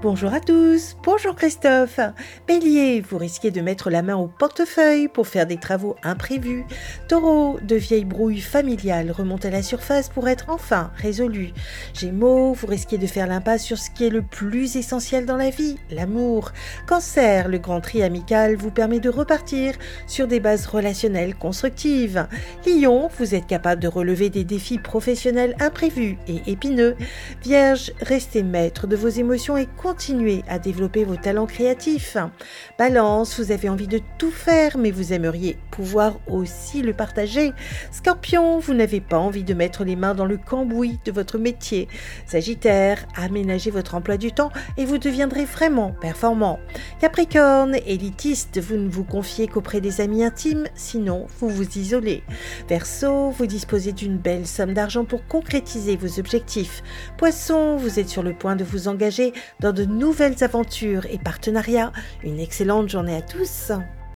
Bonjour à tous, bonjour Christophe. Bélier, vous risquez de mettre la main au portefeuille pour faire des travaux imprévus. Taureau, de vieilles brouilles familiales remontent à la surface pour être enfin résolues. Gémeaux, vous risquez de faire l'impasse sur ce qui est le plus essentiel dans la vie, l'amour. Cancer, le grand tri amical vous permet de repartir sur des bases relationnelles constructives. Lion, vous êtes capable de relever des défis professionnels imprévus et épineux. Vierge, restez maître de vos émotions et continuez à développer vos talents créatifs. Balance, vous avez envie de tout faire, mais vous aimeriez pouvoir aussi le partager. Scorpion, vous n'avez pas envie de mettre les mains dans le cambouis de votre métier. Sagittaire, aménagez votre emploi du temps et vous deviendrez vraiment performant. Capricorne, élitiste, vous ne vous confiez qu'auprès des amis intimes, sinon vous vous isolez. Verseau, vous disposez d'une belle somme d'argent pour concrétiser vos objectifs. Poisson, vous êtes sur le point de vous engager dans de nouvelles aventures et partenariats. Une excellente journée à tous.